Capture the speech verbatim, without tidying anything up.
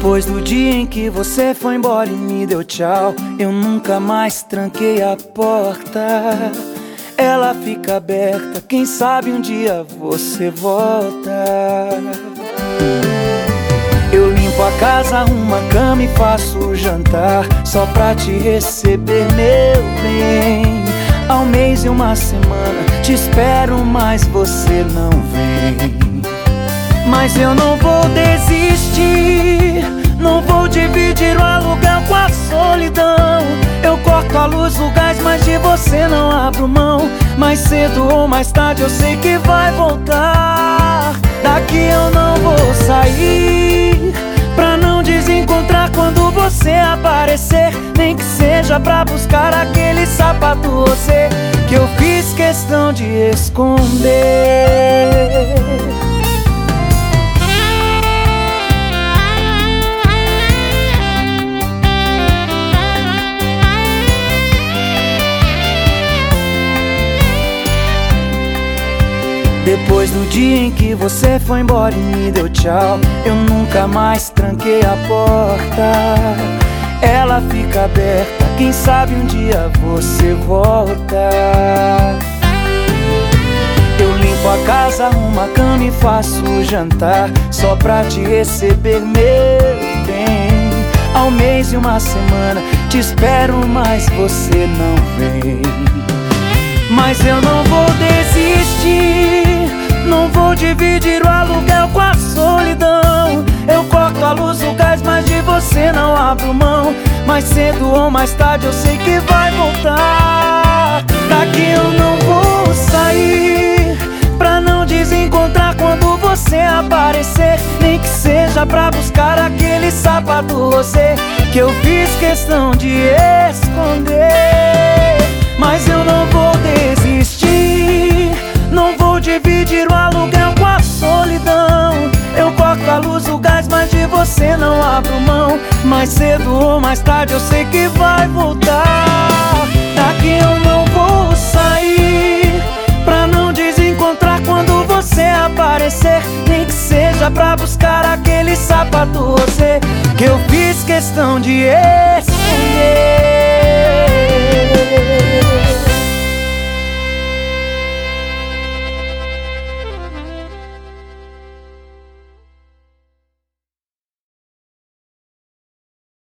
Depois do dia em que você foi embora e me deu tchau, eu nunca mais tranquei a porta. Ela fica aberta, quem sabe um dia você volta. Eu limpo a casa, arrumo a cama e faço o jantar, só pra te receber, meu bem. Há um mês e uma semana te espero, mas você não vem. Mas eu não vou desistir, não vou dividir o aluguel com a solidão. Eu corto a luz, o gás, mas de você não abro mão. Mais cedo ou mais tarde eu sei que vai voltar. Daqui eu não vou sair, pra não desencontrar quando você aparecer. Nem que seja pra buscar aquele sapato você que eu fiz questão de esconder. Depois do dia em que você foi embora e me deu tchau, eu nunca mais tranquei a porta. Ela fica aberta, quem sabe um dia você volta. Eu limpo a casa, arrumo a cama e faço o jantar, só pra te receber, meu bem. Há um mês e uma semana te espero, mas você não vem. Mas eu não vou desistir, não vou dividir o aluguel com a solidão. Eu corto a luz, o gás, mas de você não abro mão. Mais cedo ou mais tarde eu sei que vai voltar. Daqui eu não vou sair, pra não desencontrar quando você aparecer. Nem que seja pra buscar aquele sapato você que eu fiz questão de esconder. Mas eu não vou desistir, não vou dividir o aluguel com a solidão. Eu corto a luz, o gás, mas de você não abro mão. Mais cedo ou mais tarde eu sei que vai voltar. Daqui eu não vou sair, pra não desencontrar quando você aparecer. Nem que seja pra buscar aquele sapato você que eu fiz questão de esconder.